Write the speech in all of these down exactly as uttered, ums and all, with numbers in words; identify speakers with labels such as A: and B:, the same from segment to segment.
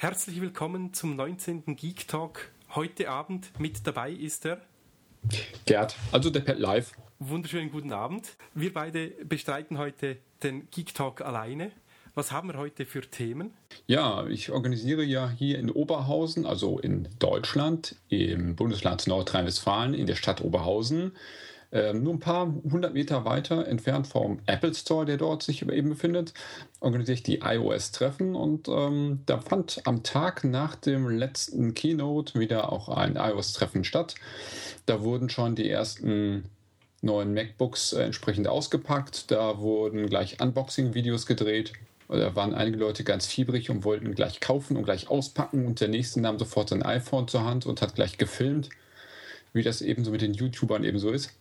A: Herzlich willkommen zum neunzehnten Geek Talk. Heute Abend mit dabei ist der
B: Gerd, also der Pet Live.
A: Wunderschönen guten Abend. Wir beide bestreiten heute den Geek Talk alleine. Was haben wir heute für Themen?
B: Ja, ich organisiere ja hier in Oberhausen, also in Deutschland, im Bundesland Nordrhein-Westfalen, in der Stadt Oberhausen, äh, nur ein paar hundert Meter weiter entfernt vom Apple Store, der dort sich eben befindet, organisiere ich die iOS-Treffen und ähm, da fand am Tag nach dem letzten Keynote wieder auch ein iOS-Treffen statt. Da wurden schon die ersten neuen MacBooks äh, entsprechend ausgepackt, da wurden gleich Unboxing-Videos gedreht. Da waren einige Leute ganz fiebrig und wollten gleich kaufen und gleich auspacken und der nächste nahm sofort sein iPhone zur Hand und hat gleich gefilmt, wie das eben so mit den YouTubern eben so ist.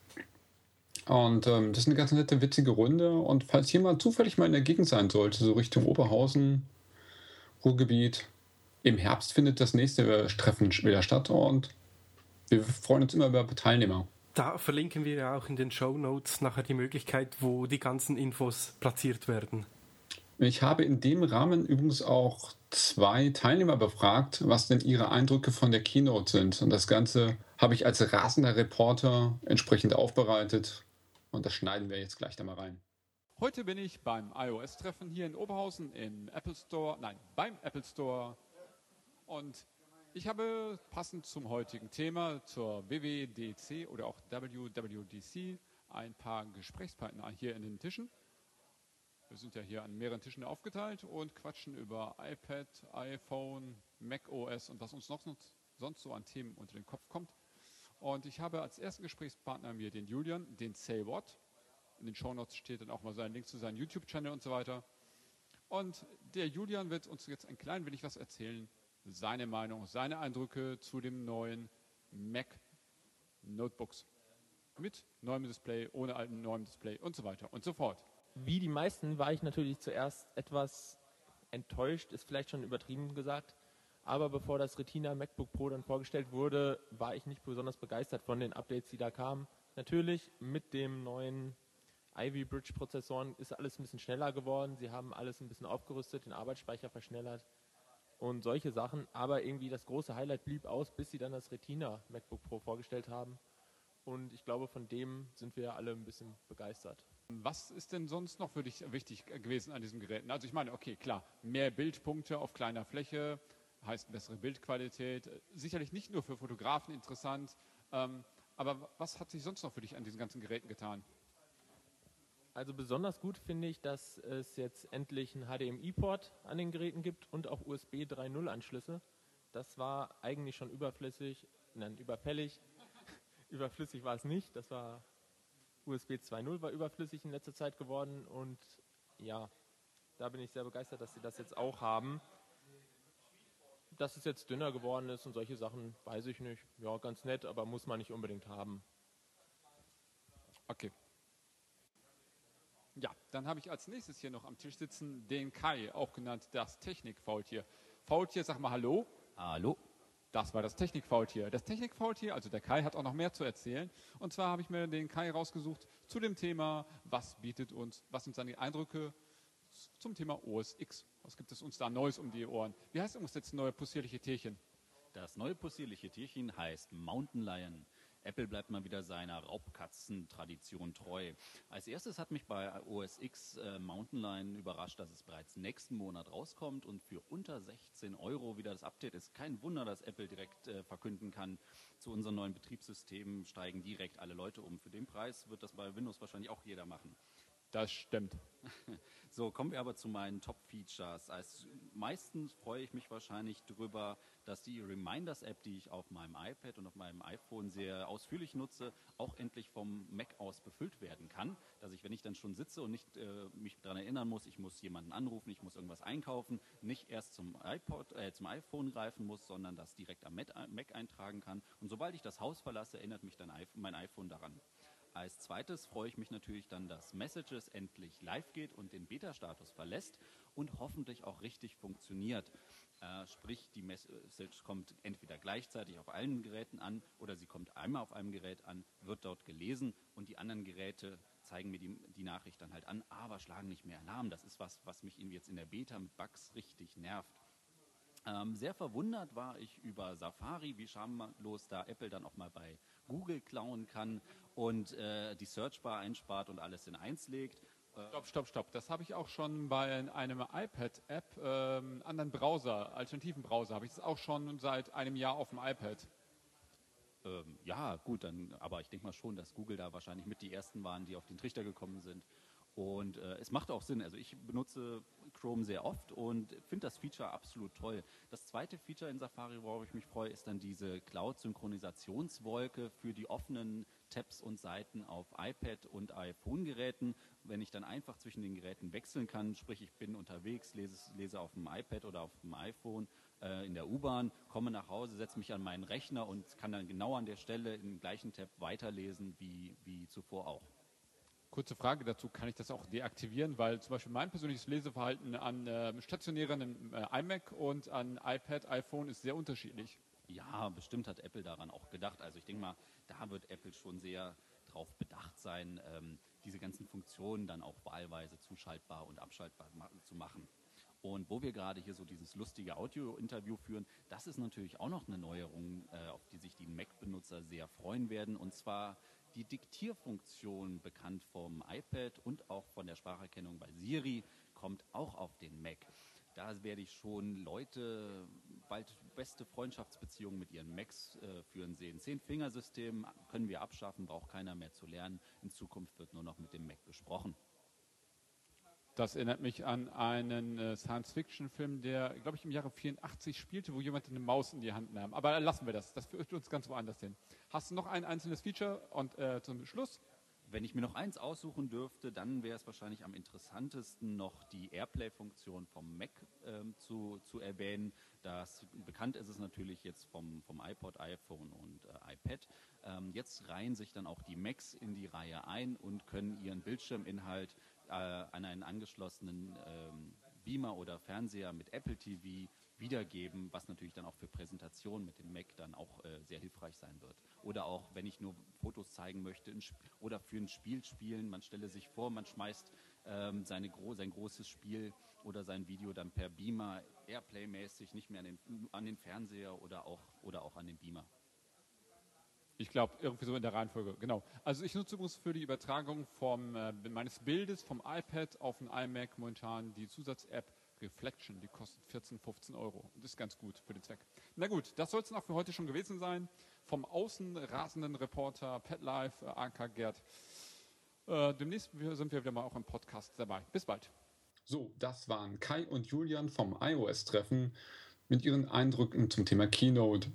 B: Und ähm, das ist eine ganz nette, witzige Runde und falls jemand zufällig mal in der Gegend sein sollte, so Richtung Oberhausen, Ruhrgebiet, im Herbst findet das nächste Treffen wieder statt und wir freuen uns immer über Teilnehmer.
A: Da verlinken wir ja auch in den Shownotes nachher die Möglichkeit, wo die ganzen Infos platziert werden.
B: Ich habe in dem Rahmen übrigens auch zwei Teilnehmer befragt, was denn ihre Eindrücke von der Keynote sind. Und das Ganze habe ich als rasender Reporter entsprechend aufbereitet. Und das schneiden wir jetzt gleich da mal rein.
C: Heute bin ich beim iOS-Treffen hier in Oberhausen im Apple Store, nein, beim Apple Store. Und ich habe passend zum heutigen Thema, zur W W D C oder auch W W D C, ein paar Gesprächspartner hier in den Tischen. Wir sind ja hier an mehreren Tischen aufgeteilt und quatschen über iPad, iPhone, macOS und was uns noch sonst so an Themen unter den Kopf kommt. Und ich habe als ersten Gesprächspartner mir den Julian, den Say What. In den Shownotes steht dann auch mal sein Link zu seinem YouTube-Channel und so weiter. Und der Julian wird uns jetzt ein klein wenig was erzählen, seine Meinung, seine Eindrücke zu dem neuen Mac Notebooks. Mit neuem Display, ohne altem neuem Display und so weiter und so fort.
D: Wie die meisten war ich natürlich zuerst etwas enttäuscht, ist vielleicht schon übertrieben gesagt. Aber bevor das Retina MacBook Pro dann vorgestellt wurde, war ich nicht besonders begeistert von den Updates, die da kamen. Natürlich mit dem neuen Ivy Bridge Prozessoren ist alles ein bisschen schneller geworden. Sie haben alles ein bisschen aufgerüstet, den Arbeitsspeicher verschnellert und solche Sachen. Aber irgendwie das große Highlight blieb aus, bis sie dann das Retina MacBook Pro vorgestellt haben. Und ich glaube, von dem sind wir alle ein bisschen begeistert.
C: Was ist denn sonst noch für dich wichtig gewesen an diesen Geräten? Also ich meine, okay, klar, mehr Bildpunkte auf kleiner Fläche, heißt bessere Bildqualität. Sicherlich nicht nur für Fotografen interessant, ähm, aber was hat sich sonst noch für dich an diesen ganzen Geräten getan?
D: Also besonders gut finde ich, dass es jetzt endlich einen H D M I-Port an den Geräten gibt und auch U S B drei Punkt null Anschlüsse. Das war eigentlich schon überflüssig, nein, überfällig. Überflüssig war es nicht, das war U S B zwei Punkt null war überflüssig in letzter Zeit geworden und ja, da bin ich sehr begeistert, dass sie das jetzt auch haben. Dass es jetzt dünner geworden ist und solche Sachen, weiß ich nicht. Ja, ganz nett, aber muss man nicht unbedingt haben.
C: Okay. Ja, dann habe ich als nächstes hier noch am Tisch sitzen den Kai, auch genannt das Technik-Faultier. Faultier, sag mal Hallo.
E: Hallo.
C: Das war das Technik-Faultier. Das Technik-Faultier, also der Kai, hat auch noch mehr zu erzählen. Und zwar habe ich mir den Kai rausgesucht zu dem Thema, was bietet uns, was sind seine Eindrücke zum Thema O S X. Was gibt es uns da Neues um die Ohren? Wie heißt uns jetzt neue possierliche Tierchen?
E: Das neue possierliche Tierchen heißt Mountain Lion. Apple bleibt mal wieder seiner Raubkatzen-Tradition treu. Als erstes hat mich bei O S X äh, Mountain Lion überrascht, dass es bereits nächsten Monat rauskommt und für unter sechzehn Euro wieder das Update ist. Kein Wunder, dass Apple direkt äh, verkünden kann, zu unseren neuen Betriebssystemen steigen direkt alle Leute um. Für den Preis wird das bei Windows wahrscheinlich auch jeder machen.
C: Das stimmt.
E: So, kommen wir aber zu meinen Top-Features. Als meistens freue ich mich wahrscheinlich darüber, dass die Reminders-App, die ich auf meinem iPad und auf meinem iPhone sehr ausführlich nutze, auch endlich vom Mac aus befüllt werden kann. Dass ich, wenn ich dann schon sitze und nicht äh, mich daran erinnern muss, ich muss jemanden anrufen, ich muss irgendwas einkaufen, nicht erst zum iPod, äh, zum iPhone greifen muss, sondern das direkt am Mac eintragen kann. Und sobald ich das Haus verlasse, erinnert mich dann mein iPhone daran. Als zweites freue ich mich natürlich dann, dass Messages endlich live geht und den Beta-Status verlässt und hoffentlich auch richtig funktioniert. Äh, sprich, die Message kommt entweder gleichzeitig auf allen Geräten an oder sie kommt einmal auf einem Gerät an, wird dort gelesen und die anderen Geräte zeigen mir die, die Nachricht dann halt an, aber schlagen nicht mehr Alarm. Das ist was, was mich jetzt in der Beta mit Bugs richtig nervt. Ähm, sehr verwundert war ich über Safari, wie schamlos da Apple dann auch mal bei Google klauen kann und äh, die Searchbar einspart und alles in eins legt.
C: Stopp, stopp, stopp. Das habe ich auch schon bei einem iPad-App, ähm, anderen Browser, alternativen Browser, habe ich das auch schon seit einem Jahr auf dem iPad.
E: Ähm, ja, gut, dann, aber ich denke mal schon, dass Google da wahrscheinlich mit die Ersten waren, die auf den Trichter gekommen sind. Und äh, es macht auch Sinn. Also ich benutze Chrome sehr oft und finde das Feature absolut toll. Das zweite Feature in Safari, worauf ich mich freue, ist dann diese Cloud-Synchronisationswolke für die offenen Tabs und Seiten auf iPad und iPhone-Geräten. Wenn ich dann einfach zwischen den Geräten wechseln kann, sprich ich bin unterwegs, lese, lese auf dem iPad oder auf dem iPhone äh, in der U-Bahn, komme nach Hause, setze mich an meinen Rechner und kann dann genau an der Stelle im gleichen Tab weiterlesen wie, wie zuvor auch.
C: Kurze Frage dazu, kann ich das auch deaktivieren? Weil zum Beispiel mein persönliches Leseverhalten an äh, stationären äh, iMac und an iPad, iPhone ist sehr unterschiedlich.
E: Ja, bestimmt hat Apple daran auch gedacht. Also ich denke mal, da wird Apple schon sehr drauf bedacht sein, ähm, diese ganzen Funktionen dann auch wahlweise zuschaltbar und abschaltbar ma- zu machen. Und wo wir gerade hier so dieses lustige Audio-Interview führen, das ist natürlich auch noch eine Neuerung, äh, auf die sich die Mac-Benutzer sehr freuen werden. Und zwar die Diktierfunktion, bekannt vom iPad und auch von der Spracherkennung bei Siri, kommt auch auf den Mac. Da werde ich schon Leute bald beste Freundschaftsbeziehungen mit ihren Macs äh, führen sehen. Zehn-Fingersystem können wir abschaffen, braucht keiner mehr zu lernen. In Zukunft wird nur noch mit dem Mac gesprochen.
C: Das erinnert mich an einen äh, Science-Fiction-Film, der, glaube ich, im Jahre vierundachtzig spielte, wo jemand eine Maus in die Hand nahm. Aber lassen wir das. Das führt uns ganz woanders hin. Hast du noch ein einzelnes Feature und äh, zum Schluss?
E: Wenn ich mir noch eins aussuchen dürfte, dann wäre es wahrscheinlich am interessantesten, noch die Airplay-Funktion vom Mac ähm, zu, zu erwähnen. Das, bekannt ist es natürlich jetzt vom, vom iPod, iPhone und äh, iPad. Ähm, jetzt reihen sich dann auch die Macs in die Reihe ein und können ihren Bildschirminhalt äh, an einen angeschlossenen ähm, Beamer oder Fernseher mit Apple T V wiedergeben, was natürlich dann auch für Präsentationen mit dem Mac dann auch äh, sehr hilfreich sein wird. Oder auch, wenn ich nur Fotos zeigen möchte in Sp- oder für ein Spiel spielen, man stelle sich vor, man schmeißt ähm, seine gro- sein großes Spiel oder sein Video dann per Beamer, Airplay-mäßig, nicht mehr an den, an den Fernseher oder auch, oder auch an den Beamer.
C: Ich glaube, irgendwie so in der Reihenfolge, genau. Also ich nutze übrigens für die Übertragung vom, äh, meines Bildes vom iPad auf den iMac momentan die Zusatz-App Reflection, die kostet vierzehn, fünfzehn Euro. Das ist ganz gut für den Zweck. Na gut, das soll es dann auch für heute schon gewesen sein. Vom außen rasenden Reporter PetLife, äh, A K Gerd. Äh, demnächst sind wir wieder mal auch im Podcast dabei. Bis bald.
B: So, das waren Kai und Julian vom iOS-Treffen mit ihren Eindrücken zum Thema Keynote.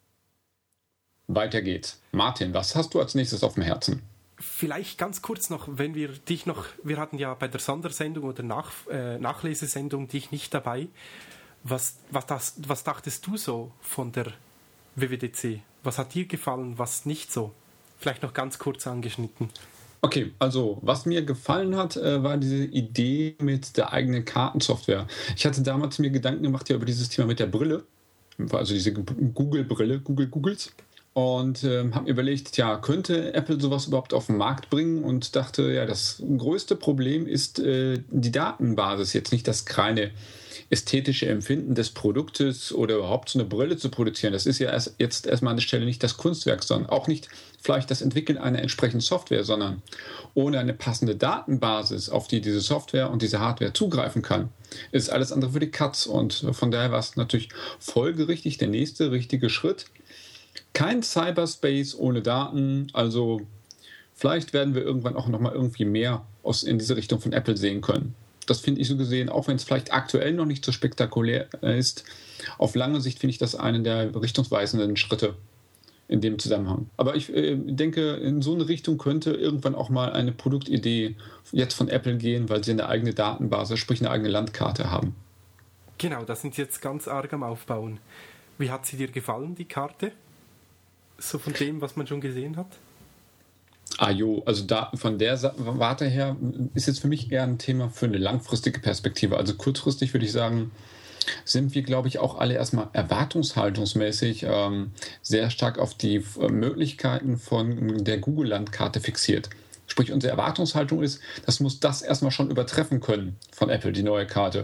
B: Weiter geht's. Martin, was hast du als nächstes auf dem Herzen?
A: Vielleicht ganz kurz noch, wenn wir dich noch, wir hatten ja bei der Sondersendung oder Nach, äh, Nachlesesendung dich nicht dabei. Was, was, das, was dachtest du so von der W W D C? Was hat dir gefallen, was nicht so? Vielleicht noch ganz kurz angeschnitten.
B: Okay, also was mir gefallen hat, äh, war diese Idee mit der eigenen Kartensoftware. Ich hatte damals mir Gedanken gemacht ja über dieses Thema mit der Brille, also diese Google-Brille, Google Googles. Und äh, habe mir überlegt, ja, könnte Apple sowas überhaupt auf den Markt bringen? Und dachte, ja, das größte Problem ist äh, die Datenbasis, jetzt nicht das reine ästhetische Empfinden des Produktes oder überhaupt so eine Brille zu produzieren. Das ist ja erst, jetzt erstmal an der Stelle nicht das Kunstwerk, sondern auch nicht vielleicht das Entwickeln einer entsprechenden Software, sondern ohne eine passende Datenbasis, auf die diese Software und diese Hardware zugreifen kann, ist alles andere für die Katz. Und von daher war es natürlich folgerichtig der nächste richtige Schritt. Kein Cyberspace ohne Daten, also vielleicht werden wir irgendwann auch nochmal irgendwie mehr aus, in diese Richtung von Apple sehen können. Das finde ich so gesehen, auch wenn es vielleicht aktuell noch nicht so spektakulär ist, auf lange Sicht finde ich das einen der richtungsweisenden Schritte in dem Zusammenhang. Aber ich äh, denke, in so eine Richtung könnte irgendwann auch mal eine Produktidee jetzt von Apple gehen, weil sie eine eigene Datenbasis, sprich eine eigene Landkarte haben.
A: Genau, da sind sie jetzt ganz arg am Aufbauen. Wie hat sie dir gefallen, die Karte? So von dem, was man schon gesehen hat?
B: Ah jo, also da von der Warte her ist jetzt für mich eher ein Thema für eine langfristige Perspektive. Also kurzfristig würde ich sagen, sind wir, glaube ich, auch alle erstmal erwartungshaltungsmäßig ähm, sehr stark auf die äh, Möglichkeiten von der Google-Landkarte fixiert. Sprich, unsere Erwartungshaltung ist, das muss das erstmal schon übertreffen können von Apple, die neue Karte.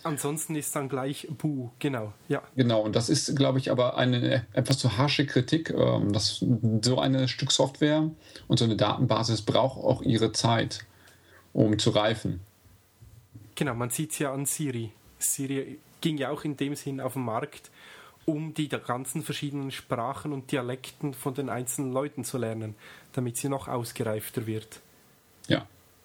A: Ansonsten ist dann gleich Buh, genau, ja.
B: Genau, und das ist, glaube ich, aber eine etwas zu harsche Kritik, ähm, dass so ein Stück Software und so eine Datenbasis braucht auch ihre Zeit, um zu reifen.
A: Genau, man sieht es ja an Siri. Siri ging ja auch in dem Sinn auf den Markt, um die ganzen verschiedenen Sprachen und Dialekten von den einzelnen Leuten zu lernen, damit sie noch ausgereifter wird.
B: Ja.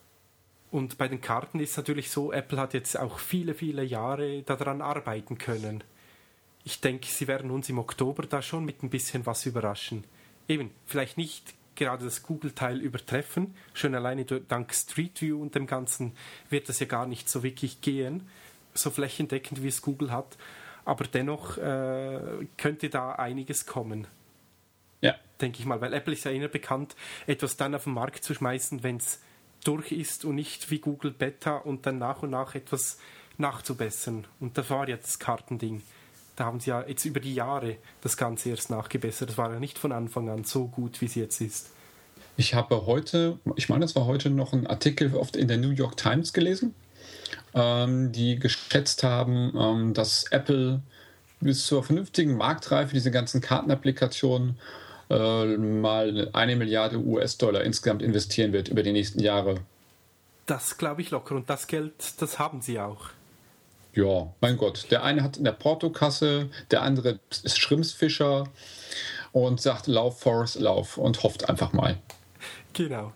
A: Und bei den Karten ist es natürlich so, Apple hat jetzt auch viele, viele Jahre daran arbeiten können. Ich denke, sie werden uns im Oktober da schon mit ein bisschen was überraschen. Eben, vielleicht nicht gerade das Google-Teil übertreffen, schon alleine dank Street View und dem Ganzen wird das ja gar nicht so wirklich gehen, so flächendeckend wie es Google hat, aber dennoch äh, könnte da einiges kommen.
B: Ja.
A: Denke ich mal, weil Apple ist ja eher bekannt, etwas dann auf den Markt zu schmeißen, wenn es durch ist und nicht wie Google Beta und dann nach und nach etwas nachzubessern. Und das war ja das Kartending. Da haben sie ja jetzt über die Jahre das Ganze erst nachgebessert. Das war ja nicht von Anfang an so gut, wie es jetzt ist.
B: Ich habe heute, ich meine, es war heute noch ein Artikel oft in der New York Times gelesen, ähm, die geschätzt haben, ähm, dass Apple bis zur vernünftigen Marktreife diese ganzen Kartenapplikationen äh, mal eine Milliarde U S-Dollar insgesamt investieren wird über die nächsten Jahre.
A: Das glaube ich locker. Und das Geld, das haben sie auch.
B: Ja, mein Gott. Der eine hat in der Portokasse, der andere ist Schrimpsfischer und sagt, lauf, Forrest, lauf und hofft einfach mal.
A: Genau.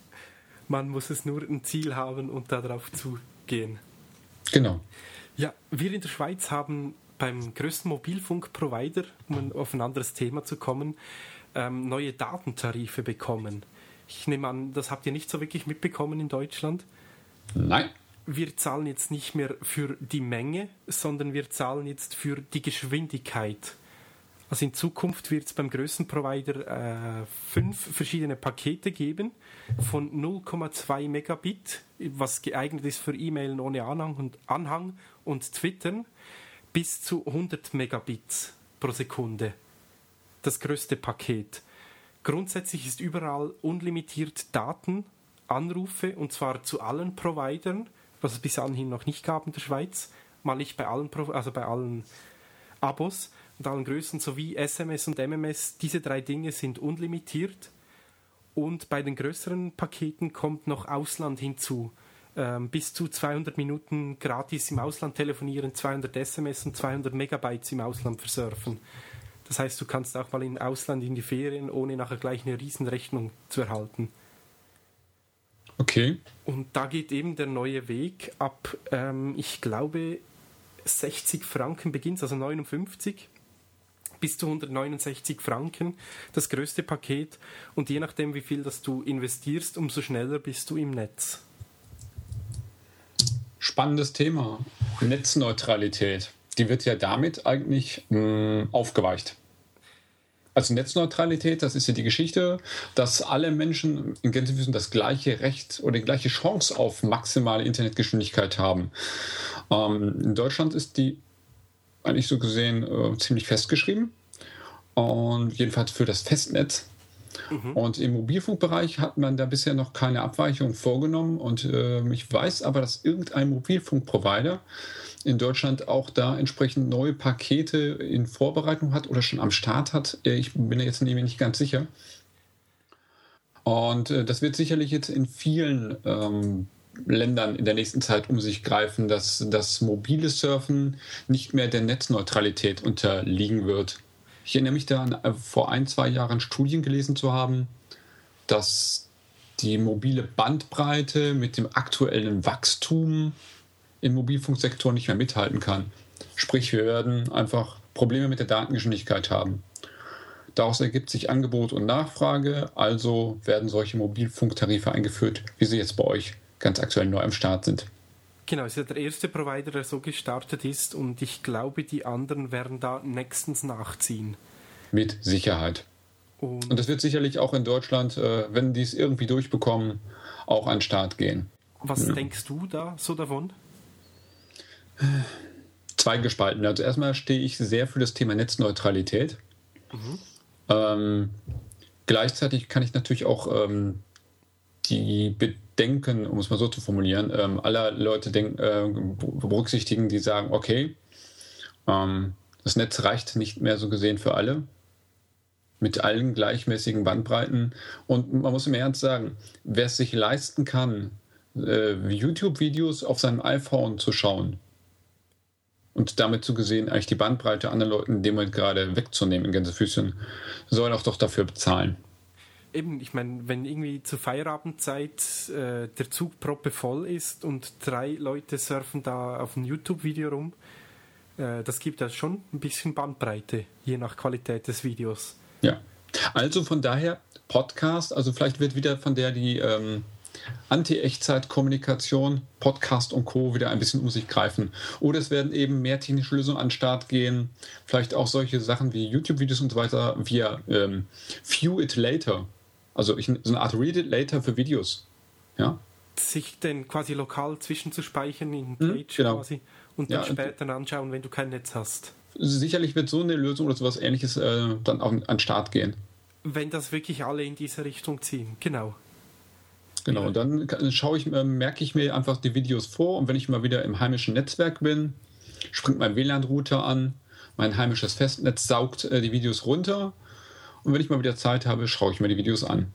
A: Man muss es nur ein Ziel haben und darauf zugehen.
B: Genau.
A: Ja, wir in der Schweiz haben beim größten Mobilfunkprovider, um auf ein anderes Thema zu kommen, ähm, neue Datentarife bekommen. Ich nehme an, das habt ihr nicht so wirklich mitbekommen in Deutschland.
B: Nein.
A: Wir zahlen jetzt nicht mehr für die Menge, sondern wir zahlen jetzt für die Geschwindigkeit. Also in Zukunft wird es beim größten Provider äh, fünf verschiedene Pakete geben von null Komma zwei Megabit, was geeignet ist für E-Mailen ohne Anhang und, Anhang und Twittern, bis zu hundert Megabits pro Sekunde. Das größte Paket. Grundsätzlich ist überall unlimitiert Daten, Anrufe, und zwar zu allen Providern, was es bis anhin noch nicht gab in der Schweiz, mal nicht bei allen, Pro- also bei allen Abos und allen Größen, sowie S M S und M M S. Diese drei Dinge sind unlimitiert, und bei den größeren Paketen kommt noch Ausland hinzu. Ähm, bis zu zweihundert Minuten gratis im Ausland telefonieren, zweihundert S M S und zweihundert Megabytes im Ausland versurfen. Das heißt, du kannst auch mal im Ausland in die Ferien, ohne nachher gleich eine Riesenrechnung zu erhalten.
B: Okay.
A: Und da geht eben der neue Weg ab, ähm, ich glaube, sechzig Franken beginnt, also neunundfünfzig bis zu hundertneunundsechzig Franken, das größte Paket. Und je nachdem, wie viel das du investierst, umso schneller bist du im Netz.
B: Spannendes Thema. Netzneutralität. Die wird ja damit eigentlich mh, aufgeweicht. Also Netzneutralität, das ist ja die Geschichte, dass alle Menschen in Gänsefüßen das gleiche Recht oder die gleiche Chance auf maximale Internetgeschwindigkeit haben. Ähm, in Deutschland ist die eigentlich so gesehen äh, ziemlich festgeschrieben, und jedenfalls für das Festnetz. Mhm. Und im Mobilfunkbereich hat man da bisher noch keine Abweichung vorgenommen, und äh, ich weiß aber, dass irgendein Mobilfunkprovider in Deutschland auch da entsprechend neue Pakete in Vorbereitung hat oder schon am Start hat. Ich bin jetzt nämlich nicht ganz sicher. Und äh, das wird sicherlich jetzt in vielen ähm, Ländern in der nächsten Zeit um sich greifen, dass das mobile Surfen nicht mehr der Netzneutralität unterliegen wird. Ich erinnere mich da an äh, vor ein, zwei Jahren Studien gelesen zu haben, dass die mobile Bandbreite mit dem aktuellen Wachstum im Mobilfunksektor nicht mehr mithalten kann. Sprich, wir werden einfach Probleme mit der Datengeschwindigkeit haben. Daraus ergibt sich Angebot und Nachfrage, also werden solche Mobilfunktarife eingeführt, wie sie jetzt bei euch ganz aktuell neu am Start sind.
A: Genau, es ist ja der erste Provider, der so gestartet ist, und ich glaube, die anderen werden da nächstens nachziehen.
B: Mit Sicherheit. Und, und das wird sicherlich auch in Deutschland, äh, wenn die es irgendwie durchbekommen, auch an den Start gehen.
A: Was
B: ja.
A: denkst du da so davon?
B: Zweigespalten. Also erstmal stehe ich sehr für das Thema Netzneutralität. Mhm. Ähm, gleichzeitig kann ich natürlich auch ähm, die Bedenken, um es mal so zu formulieren, ähm, aller Leute denk, äh, berücksichtigen, die sagen, okay, ähm, das Netz reicht nicht mehr so gesehen für alle, mit allen gleichmäßigen Bandbreiten. Und man muss im Ernst sagen, wer es sich leisten kann, äh, YouTube-Videos auf seinem iPhone zu schauen und damit zu gesehen eigentlich die Bandbreite anderen Leuten in dem Moment gerade wegzunehmen in Gänsefüßchen, soll auch doch dafür bezahlen.
A: Eben, ich meine, wenn irgendwie zur Feierabendzeit äh, der Zug proppevoll ist und drei Leute surfen da auf ein YouTube-Video rum, äh, das gibt ja schon ein bisschen Bandbreite, je nach Qualität des Videos.
B: Ja, also von daher Podcast, also vielleicht wird wieder von der die ähm, Anti-Echtzeit-Kommunikation, Podcast und Co. wieder ein bisschen um sich greifen. Oder es werden eben mehr technische Lösungen an den Start gehen, vielleicht auch solche Sachen wie YouTube-Videos und so weiter via ähm, View It Later. Also ich, so eine Art Read It Later für Videos. Ja?
A: Sich dann quasi lokal zwischenzuspeichern in
B: Mhm,
A: Page
B: genau.
A: quasi und dann
B: Ja,
A: später dann anschauen, wenn du kein Netz hast.
B: Sicherlich wird so eine Lösung oder sowas Ähnliches äh, dann auch an den Start gehen.
A: Wenn das wirklich alle in diese Richtung ziehen, genau.
B: Genau, und dann kann- schaue ich, äh, merke ich mir einfach die Videos vor und wenn ich mal wieder im heimischen Netzwerk bin, springt mein W L A N-Router an, mein heimisches Festnetz saugt äh, die Videos runter und wenn ich mal wieder Zeit habe, schaue ich mir die Videos an.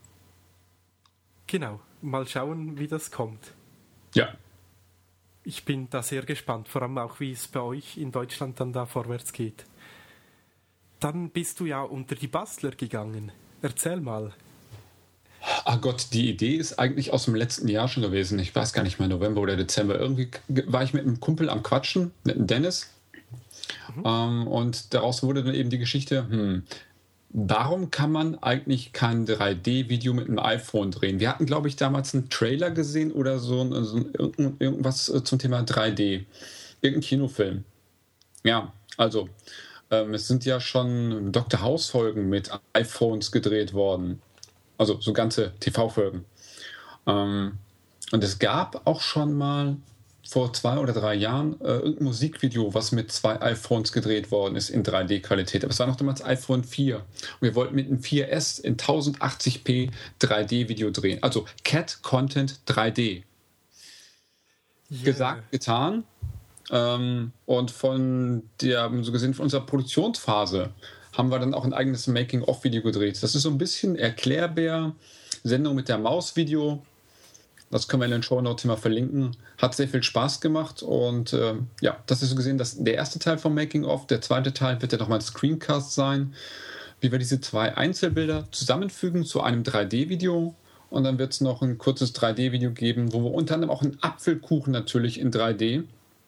A: Genau, mal schauen, wie das kommt.
B: Ja,
A: Ich bin da sehr gespannt, vor allem auch, wie es bei euch in Deutschland dann da vorwärts geht. Dann bist du ja unter die Bastler gegangen. Erzähl mal.
B: ach Gott, die Idee ist eigentlich aus dem letzten Jahr schon gewesen. Ich weiß gar nicht mehr, November oder Dezember. Irgendwie g- war ich mit einem Kumpel am Quatschen, mit dem Dennis. Ähm, und daraus wurde dann eben die Geschichte, hm, warum kann man eigentlich kein drei D-Video mit einem iPhone drehen? Wir hatten, glaube ich, damals einen Trailer gesehen oder so, ein- so ein- irgend- irgendwas äh, zum Thema drei D. Irgendein Kinofilm. Ja, also, ähm, es sind ja schon Doktor House-Folgen mit iPhones gedreht worden. Also so ganze T V-Folgen. Ähm, und es gab auch schon mal vor zwei oder drei Jahren äh, irgendein Musikvideo, was mit zwei iPhones gedreht worden ist in drei D-Qualität. Aber es war noch damals iPhone vier. Und wir wollten mit einem vier S in tausendachtzig p drei D-Video drehen. Also Cat-Content drei D.
A: Yeah.
B: Gesagt, getan. Ähm, und von der, so gesehen, von unserer Produktionsphase haben wir dann auch ein eigenes Making-of-Video gedreht. Das ist so ein bisschen erklärbar. Sendung mit der Maus-Video. Das können wir in den Shownotes mal verlinken. Hat sehr viel Spaß gemacht. Und äh, ja, das ist so gesehen das, der erste Teil vom Making-of. Der zweite Teil wird ja nochmal ein Screencast sein, wie wir diese zwei Einzelbilder zusammenfügen zu einem drei D-Video. Und dann wird es noch ein kurzes drei D-Video geben, wo wir unter anderem auch einen Apfelkuchen natürlich in drei D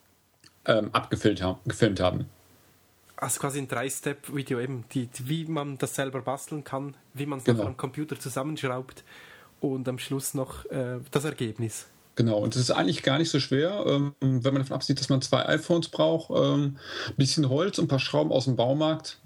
B: ähm, abgefilmt ha- gefilmt haben.
A: Also quasi ein Drei-Step-Video eben, die, die, wie man das selber basteln kann, wie man es
B: Genau.
A: noch am Computer zusammenschraubt und am Schluss noch äh, das Ergebnis.
B: Genau, und es ist eigentlich gar nicht so schwer, ähm, wenn man davon absieht, dass man zwei iPhones braucht, ähm, ein bisschen Holz und ein paar Schrauben aus dem Baumarkt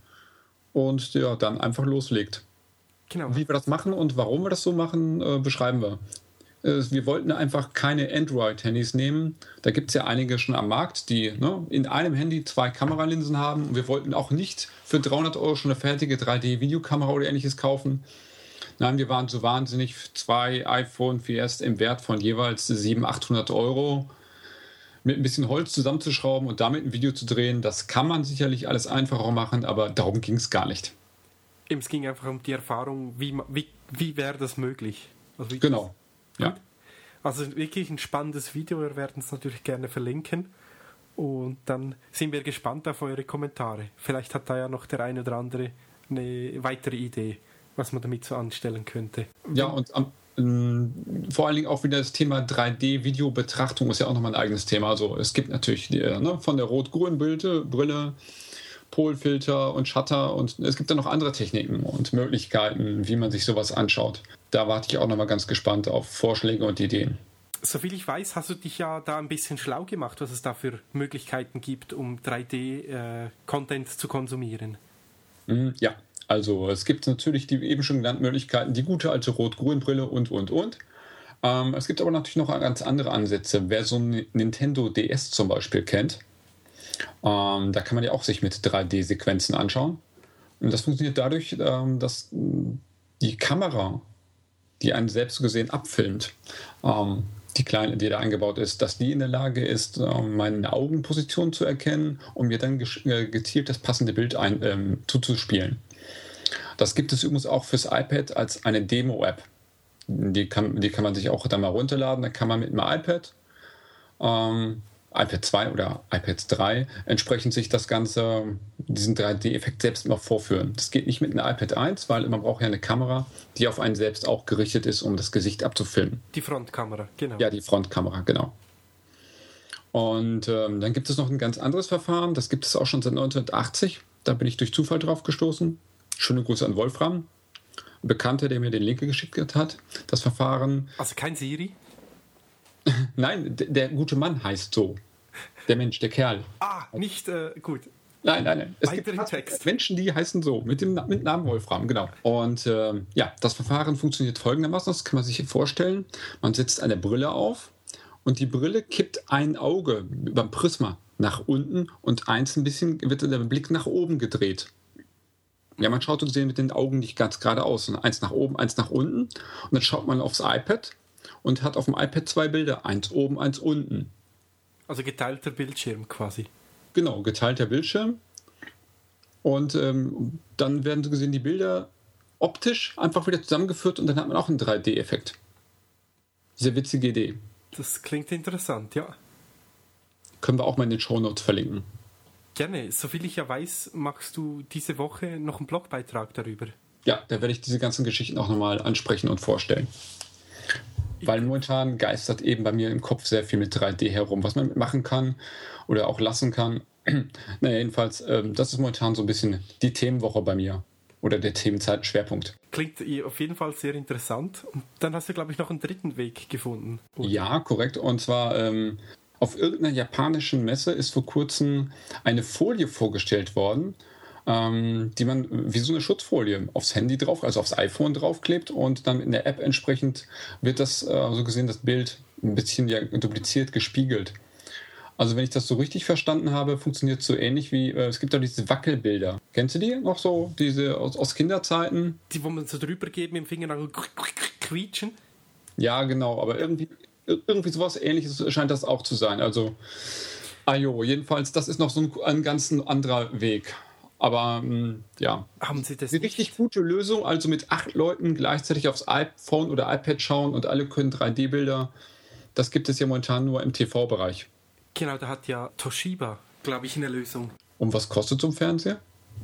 B: und ja, dann einfach loslegt.
A: Genau.
B: Wie wir das machen und warum wir das so machen, äh, beschreiben wir. Äh, wir wollten einfach keine Android-Handys nehmen. Da gibt es ja einige schon am Markt, die ne, in einem Handy zwei Kameralinsen haben. Und wir wollten auch nicht für dreihundert Euro schon eine fertige drei D-Videokamera oder ähnliches kaufen. Nein, wir waren so wahnsinnig, zwei iPhone vier S im Wert von jeweils siebenhundert, achthundert Euro mit ein bisschen Holz zusammenzuschrauben und damit ein Video zu drehen. Das kann man sicherlich alles einfacher machen, aber darum ging es gar nicht.
A: Eben, es ging einfach um die Erfahrung, wie, ma- wie, wie wäre das möglich. Also wie
B: Genau, ja.
A: Also wirklich ein spannendes Video, wir werden es natürlich gerne verlinken und dann sind wir gespannt auf eure Kommentare. Vielleicht hat da ja noch der eine oder andere eine weitere Idee, was man damit so anstellen könnte.
B: Ja, und am, ähm, vor allen Dingen auch wieder das Thema drei D-Videobetrachtung ist ja auch nochmal ein eigenes Thema. Also es gibt natürlich die, äh, ne, von der Rot-Grün-Brille, Brille, Polfilter und Shutter und es gibt dann noch andere Techniken und Möglichkeiten, wie man sich sowas anschaut. Da warte ich auch nochmal ganz gespannt auf Vorschläge und Ideen.
A: Soviel ich weiß, hast du dich ja da ein bisschen schlau gemacht, was es da für Möglichkeiten gibt, um drei D-Content zu konsumieren.
B: Mhm, ja, also es gibt natürlich die eben schon genannten Möglichkeiten, die gute alte Rot-Grün-Brille und, und, und. Ähm, es gibt aber natürlich noch ganz andere Ansätze. Wer so ein Nintendo D S zum Beispiel kennt, ähm, da kann man ja auch sich mit drei D-Sequenzen anschauen. Und das funktioniert dadurch, ähm, dass die Kamera die einen selbst so gesehen abfilmt. Ähm, die kleine, die da eingebaut ist, dass die in der Lage ist, ähm, meine Augenposition zu erkennen, um mir dann ge- äh, gezielt das passende Bild ein, ähm, zuzuspielen. Das gibt es übrigens auch fürs iPad als eine Demo-App. Die kann, die kann man sich auch dann mal runterladen. Da kann man mit einem iPad, ähm, iPad zwei oder iPad drei, entsprechend sich das Ganze, diesen drei D-Effekt selbst mal vorführen. Das geht nicht mit einem iPad eins, weil man braucht ja eine Kamera, die auf einen selbst auch gerichtet ist, um das Gesicht abzufilmen.
A: Die Frontkamera, genau.
B: Ja, die Frontkamera, genau. Und ähm, dann gibt es noch ein ganz anderes Verfahren, das gibt es auch schon seit neunzehnhundertachtzig. Da bin ich durch Zufall drauf gestoßen. Schöne Grüße an Wolfram, ein Bekannter, der mir den Link geschickt hat. Das Verfahren...
A: Also kein Siri?
B: Nein, d- der gute Mann heißt so. Der Mensch, der Kerl.
A: Ah, nicht äh, gut.
B: Nein, nein, nein. Es
A: Weiter
B: gibt
A: im Text.
B: Menschen, die heißen so, mit dem mit Namen Wolfram, genau. Und ähm, ja, das Verfahren funktioniert folgendermaßen, das kann man sich vorstellen. Man setzt eine Brille auf und die Brille kippt ein Auge über ein Prisma nach unten und eins ein bisschen wird der Blick nach oben gedreht. Ja, man schaut so gesehen mit den Augen nicht ganz geradeaus, sondern eins nach oben, eins nach unten. Und dann schaut man aufs iPad und hat auf dem iPad zwei Bilder, eins oben, eins unten.
A: Also geteilter Bildschirm quasi.
B: Genau, geteilter Bildschirm. Und ähm, dann werden so gesehen die Bilder optisch einfach wieder zusammengeführt und dann hat man auch einen drei D-Effekt. Sehr witzige Idee.
A: Das klingt interessant, ja.
B: Können wir auch mal in den Shownotes verlinken.
A: Gerne. Soviel ich ja weiß, machst du diese Woche noch einen Blogbeitrag darüber.
B: Ja, da werde ich diese ganzen Geschichten auch nochmal ansprechen und vorstellen. Weil momentan geistert eben bei mir im Kopf sehr viel mit drei D herum, was man machen kann oder auch lassen kann. Naja, jedenfalls, ähm, das ist momentan so ein bisschen die Themenwoche bei mir oder der Themenzeitschwerpunkt.
A: Klingt auf jeden Fall sehr interessant. Und dann hast du, glaube ich, noch einen dritten Weg gefunden. Oder?
B: Ja, korrekt. Und zwar ähm, auf irgendeiner japanischen Messe ist vor kurzem eine Folie vorgestellt worden, ähm, die man wie so eine Schutzfolie aufs Handy drauf, also aufs iPhone draufklebt und dann in der App entsprechend wird das, äh, so gesehen, das Bild ein bisschen ja, dupliziert, gespiegelt. Also wenn ich das so richtig verstanden habe, funktioniert es so ähnlich wie, äh, es gibt da diese Wackelbilder. Kennst du die noch so, diese aus, aus Kinderzeiten?
A: Die, wo man so drüber geht mit dem Fingernagel quietschen?
B: Ja, genau, aber irgendwie, irgendwie sowas Ähnliches scheint das auch zu sein. Also, ajo, jedenfalls, das ist noch so ein, ein ganz anderer Weg. Aber, mh, ja.
A: Haben Sie das
B: Eine richtig
A: nicht?
B: gute Lösung, also mit acht Leuten gleichzeitig aufs iPhone oder iPad schauen und alle können drei D-Bilder. Das gibt es ja momentan nur im T V-Bereich.
A: Genau, da hat ja Toshiba, glaube ich, eine Lösung.
B: Und was kostet so ein Fernseher?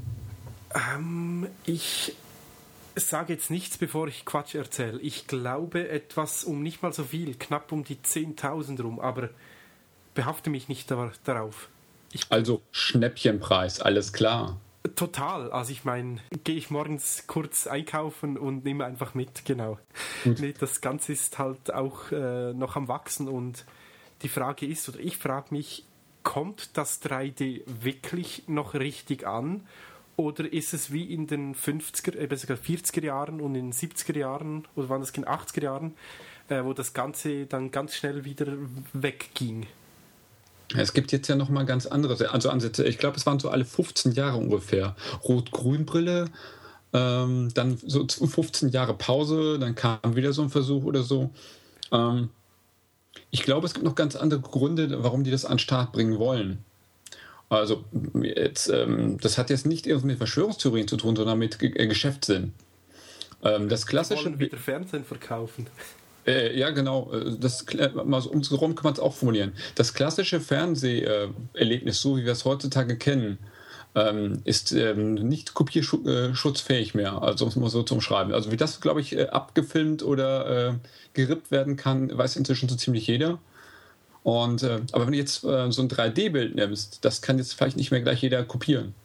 A: Ähm, ich sage jetzt nichts, bevor ich Quatsch erzähle. Ich glaube etwas um nicht mal so viel, knapp um die zehntausend rum, aber behafte mich nicht da, darauf. Ich,
B: Also Schnäppchenpreis, alles klar.
A: total. Also ich meine, gehe ich morgens kurz einkaufen und nehme einfach mit, genau. Nee, das Ganze ist halt auch äh, noch am Wachsen und die Frage ist, oder ich frage mich, kommt das drei D wirklich noch richtig an? Oder ist es wie in den fünfziger, äh, sogar vierziger Jahren und in den siebziger Jahren, oder waren das in den achtziger Jahren, äh, wo das Ganze dann ganz schnell wieder wegging?
B: Es gibt jetzt ja noch mal ganz andere also Ansätze. Ich glaube, es waren so alle fünfzehn Jahre ungefähr. Rot-Grün-Brille, ähm, dann so fünfzehn Jahre Pause, dann kam wieder so ein Versuch oder so. Ähm, ich glaube, es gibt noch ganz andere Gründe, warum die das an den Start bringen wollen. Also, jetzt, ähm, das hat jetzt nicht irgendwie mit Verschwörungstheorien zu tun, sondern mit G- äh, Geschäftssinn. Ähm, das
A: Die
B: klassische.
A: wollen wieder Fernsehen verkaufen.
B: Äh, ja, genau. äh, Das, äh, mal so, um so rum kann man es auch formulieren. Das klassische Fernseherlebnis, so wie wir es heutzutage kennen, ähm, ist ähm, nicht kopierschutzfähig mehr, also um es mal so zu umschreiben. Also wie das, glaube ich, äh, abgefilmt oder äh, gerippt werden kann, weiß inzwischen so ziemlich jeder. Und, äh, aber wenn du jetzt äh, so ein drei D-Bild nimmst, das kann jetzt vielleicht nicht mehr gleich jeder kopieren.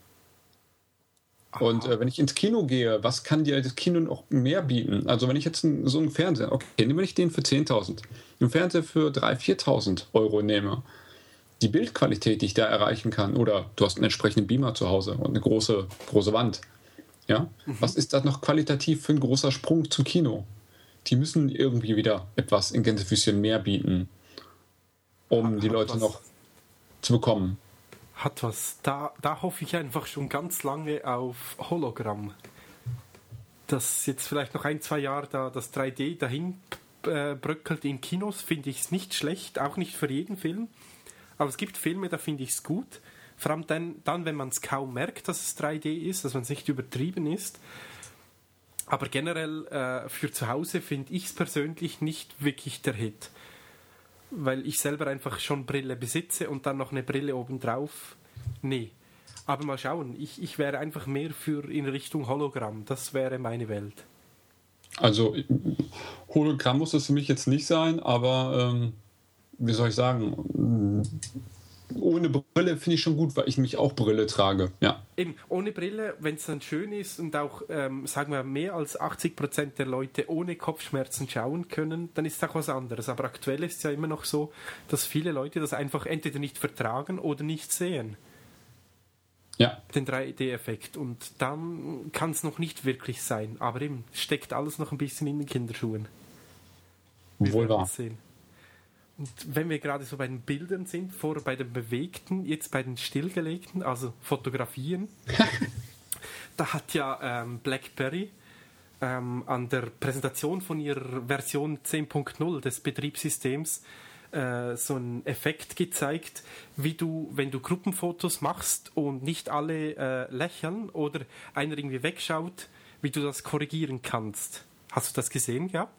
B: Und äh, wenn ich ins Kino gehe, was kann dir das Kino noch mehr bieten? Also wenn ich jetzt einen, so einen Fernseher, okay, nehme ich den für zehntausend, einen Fernseher für dreitausend, viertausend Euro nehme, die Bildqualität, die ich da erreichen kann, oder du hast einen entsprechenden Beamer zu Hause und eine große, große Wand, ja, mhm. Was ist da noch qualitativ für ein großer Sprung zum Kino? Die müssen irgendwie wieder etwas in Gänsefüßchen mehr bieten, um
A: Hat
B: die Leute
A: was.
B: noch zu bekommen.
A: Hat was. Da, da hoffe ich einfach schon ganz lange auf Hologramm. dass jetzt vielleicht noch ein, zwei Jahre da das drei D dahin äh, bröckelt in Kinos, finde ich es nicht schlecht, auch nicht für jeden Film. Aber es gibt Filme, da finde ich es gut. Vor allem dann, dann wenn man es kaum merkt, dass es drei D ist, dass man es nicht übertrieben ist. Aber generell äh, für zu Hause finde ich es persönlich nicht wirklich der Hit. Weil ich selber einfach schon Brille besitze und dann noch eine Brille obendrauf. Nee. Aber mal schauen, ich, ich wäre einfach mehr für in Richtung Hologramm. Das wäre meine Welt.
B: Also Hologramm muss das für mich jetzt nicht sein, aber ähm, wie soll ich sagen, ohne Brille finde ich schon gut, weil ich mich auch Brille trage. Ja.
A: Eben, ohne Brille, wenn es dann schön ist und auch, ähm, sagen wir, mehr als achtzig Prozent der Leute ohne Kopfschmerzen schauen können, dann ist das auch was anderes. Aber aktuell ist es ja immer noch so, dass viele Leute das einfach entweder nicht vertragen oder nicht sehen.
B: Ja.
A: Den drei D-Effekt. Und dann kann es noch nicht wirklich sein. Aber eben, steckt alles noch ein bisschen in den Kinderschuhen. Wir
B: Wohl
A: werden
B: wahr.
A: sehen. Und wenn wir gerade so bei den Bildern sind, vorher bei den Bewegten, jetzt bei den Stillgelegten, also Fotografien, da hat ja ähm, BlackBerry ähm, an der Präsentation von ihrer Version zehn Punkt null des Betriebssystems äh, so einen Effekt gezeigt, wie du, wenn du Gruppenfotos machst und nicht alle äh, lächeln oder einer irgendwie wegschaut, wie du das korrigieren kannst. Hast du das gesehen gehabt?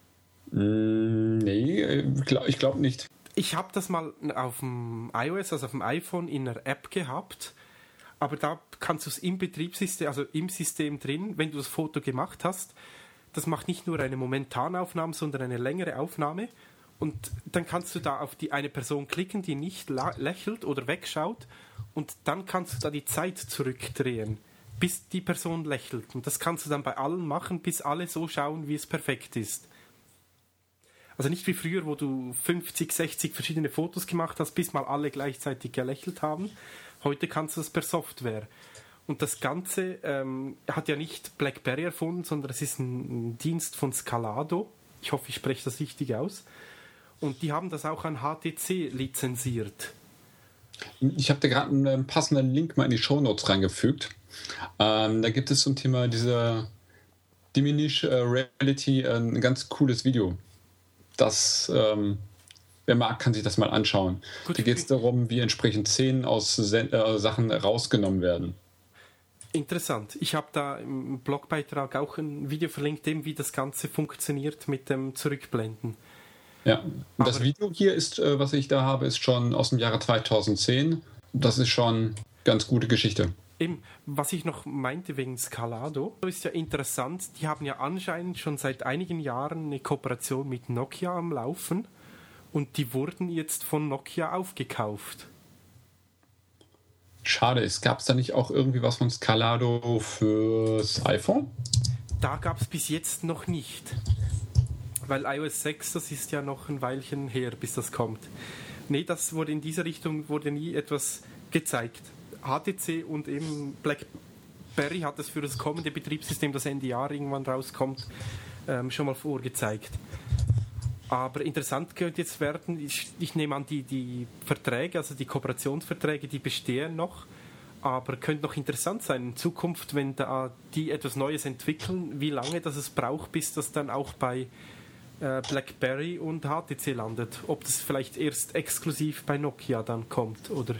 B: Nee, ich glaube nicht.
A: Ich habe das mal auf dem iOS, also auf dem iPhone, in einer App gehabt, aber da kannst du es im Betriebssystem, also im System drin, wenn du das Foto gemacht hast, das macht nicht nur eine Momentanaufnahme, sondern eine längere Aufnahme und dann kannst du da auf die eine Person klicken, die nicht lächelt oder wegschaut und dann kannst du da die Zeit zurückdrehen, bis die Person lächelt und das kannst du dann bei allen machen, bis alle so schauen, wie es perfekt ist. Also nicht wie früher, wo du fünfzig, sechzig verschiedene Fotos gemacht hast, bis mal alle gleichzeitig gelächelt haben. Heute kannst du das per Software. Und das Ganze ähm, hat ja nicht BlackBerry erfunden, sondern es ist ein, ein Dienst von Scalado. Ich hoffe, ich spreche das richtig aus. Und die haben das auch an H T C lizenziert.
B: Ich habe da gerade einen passenden Link mal in die Shownotes reingefügt. Ähm, da gibt es zum Thema dieser Diminished Reality ein ganz cooles Video. Das, ähm, wer mag, kann sich das mal anschauen. Gut, da geht es darum, wie entsprechend Szenen aus Sen- äh, Sachen rausgenommen werden.
A: Interessant. Ich habe da im Blogbeitrag auch ein Video verlinkt, dem, wie das Ganze funktioniert mit dem Zurückblenden.
B: Ja, und das Video hier ist, äh, was ich da habe, ist schon aus dem Jahre zweitausendzehn. Das ist schon ganz gute Geschichte.
A: Eben, was ich noch meinte wegen Scalado, ist ja interessant, die haben ja anscheinend schon seit einigen Jahren eine Kooperation mit Nokia am Laufen und die wurden jetzt von Nokia aufgekauft.
B: Schade, es gab es da nicht auch irgendwie was von Scalado fürs iPhone?
A: Da gab es bis jetzt noch nicht, weil iOS sechs, das ist ja noch ein Weilchen her, bis das kommt. Nee, das wurde in dieser Richtung wurde nie etwas gezeigt. H T C und eben BlackBerry hat es für das kommende Betriebssystem, das Ende Jahr irgendwann rauskommt, ähm, schon mal vorgezeigt. Aber interessant könnte jetzt werden, ich, ich nehme an, die, die Verträge, also die Kooperationsverträge, die bestehen noch, aber könnte noch interessant sein in Zukunft, wenn da die etwas Neues entwickeln, wie lange das es braucht, bis das dann auch bei äh, BlackBerry und H T C landet. Ob das vielleicht erst exklusiv bei Nokia dann kommt, oder...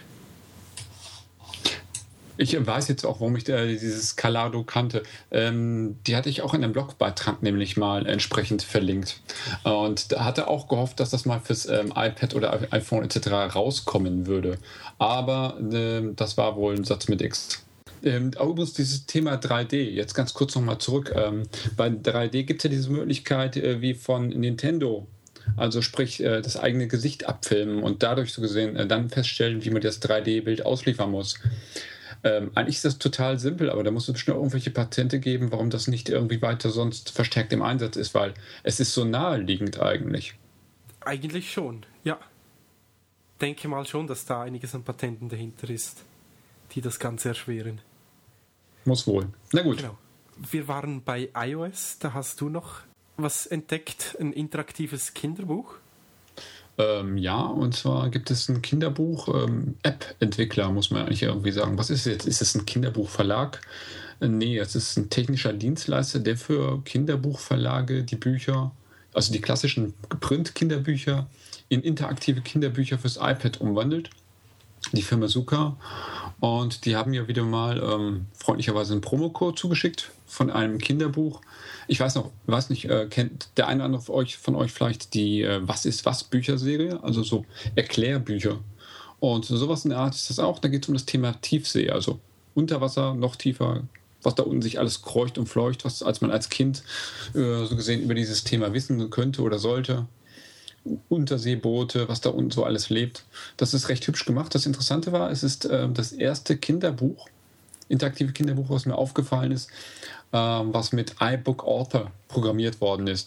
B: Ich weiß jetzt auch, warum ich äh, dieses Scalado kannte. Ähm, die hatte ich auch in einem Blogbeitrag nämlich mal entsprechend verlinkt. Und da hatte auch gehofft, dass das mal fürs ähm, iPad oder iPhone et cetera rauskommen würde. Aber äh, das war wohl ein Satz mit X. Ähm, übrigens dieses Thema drei D, jetzt ganz kurz nochmal zurück. Ähm, bei drei D gibt es ja diese Möglichkeit äh, wie von Nintendo. Also sprich, äh, das eigene Gesicht abfilmen und dadurch so gesehen äh, dann feststellen, wie man das drei D-Bild ausliefern muss. Ähm, eigentlich ist das total simpel, aber da muss es bestimmt irgendwelche Patente geben, warum das nicht irgendwie weiter sonst verstärkt im Einsatz ist, weil es ist so naheliegend eigentlich.
A: Eigentlich schon, ja. Denke mal schon, dass da einiges an Patenten dahinter ist, die das Ganze erschweren.
B: Muss wohl. Na gut.
A: Genau. Wir waren bei iOS, da hast du noch was entdeckt, ein interaktives Kinderbuch.
B: Ähm, ja, und zwar gibt es ein Kinderbuch, ähm, App-Entwickler, muss man eigentlich irgendwie sagen. Was ist es jetzt? Ist es ein Kinderbuchverlag? Nee, es ist ein technischer Dienstleister, der für Kinderbuchverlage die Bücher, also die klassischen Print-Kinderbücher, in interaktive Kinderbücher fürs iPad umwandelt. Die Firma Suka. Und die haben mir wieder mal ähm, freundlicherweise einen Promocode zugeschickt von einem Kinderbuch. Ich weiß noch, weiß nicht, äh, kennt der eine oder andere von euch, von euch vielleicht die äh, Was ist was Bücherserie? Also so Erklärbücher. Und sowas in der Art ist das auch. Da geht es um das Thema Tiefsee, also unter Wasser, noch tiefer, was da unten sich alles kreucht und fleucht, was als man als Kind äh, so gesehen über dieses Thema wissen könnte oder sollte. Unterseeboote, was da unten so alles lebt. Das ist recht hübsch gemacht. Das Interessante war, es ist äh, das erste Kinderbuch, interaktive Kinderbuch, was mir aufgefallen ist, äh, was mit iBook Author programmiert worden ist.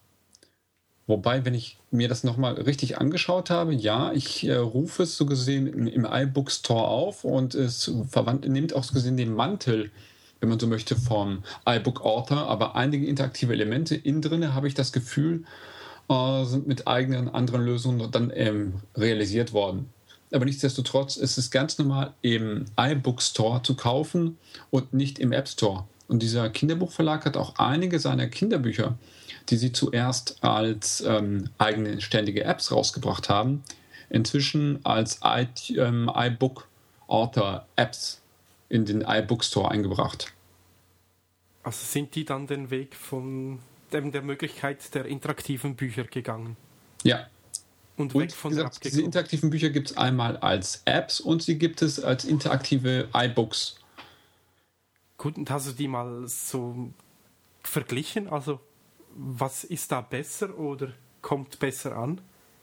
B: Wobei, wenn ich mir das nochmal richtig angeschaut habe, ja, ich äh, rufe es so gesehen im, im iBook Store auf und es verwandt, nimmt auch so gesehen den Mantel, wenn man so möchte, vom iBook Author, aber einige interaktive Elemente innen drin habe ich das Gefühl, äh, sind mit eigenen anderen Lösungen dann ähm, realisiert worden. Aber nichtsdestotrotz ist es ganz normal im iBook Store zu kaufen und nicht im App Store. Und dieser Kinderbuchverlag hat auch einige seiner Kinderbücher, die sie zuerst als ähm, eigene ständige Apps rausgebracht haben, inzwischen als I, ähm, iBook Author Apps in den iBook Store eingebracht.
A: Also sind die dann den Weg von der, der Möglichkeit der interaktiven Bücher gegangen?
B: Ja.
A: Und,
B: und
A: weg von
B: gesagt, diese interaktiven Bücher gibt es einmal als Apps und sie gibt es als interaktive iBooks.
A: Gut, und hast du die mal so verglichen? Also was ist da besser oder kommt besser an?